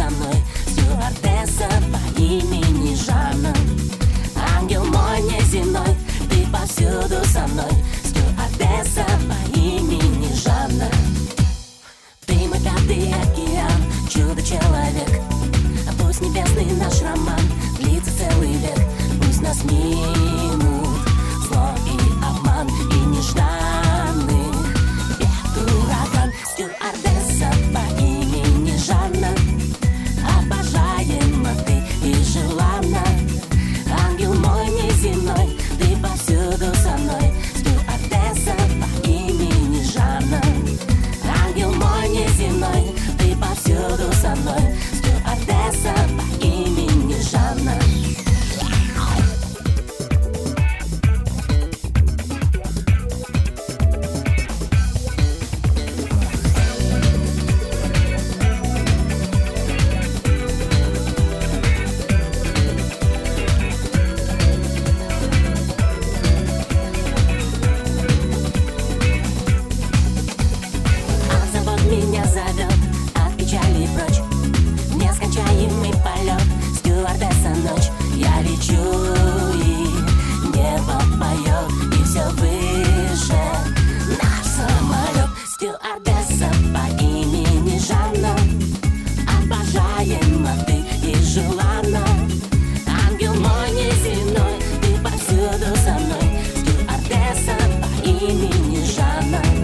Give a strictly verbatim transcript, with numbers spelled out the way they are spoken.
со мной, стюардесса по имени Жанна. Ангел мой неземной, ты повсюду со мной, стюардесса по имени Жанна. Ты мой пятый океан, чудо-человек. Пусть небесный наш роман длится целый век. Пусть нас минут зло и обман и нежданный ветер, ураган. Стюардесса по имени Жанна, обожаема ты и желанна. Ангел мой неземной, ты повсюду со мной, стюардесса по имени Жанна. Ангел мой неземной, ты повсюду со мной, стюардесса по имени Жанна. Меня зовет от печали прочь, нескончаемый полет, стюардесса ночь. Я лечу и небо поет, и все выше наш самолет. Стюардесса по имени Жанна, обожаема ты и желанна. Ангел мой неземной, ты повсюду со мной, стюардесса по имени Жанна.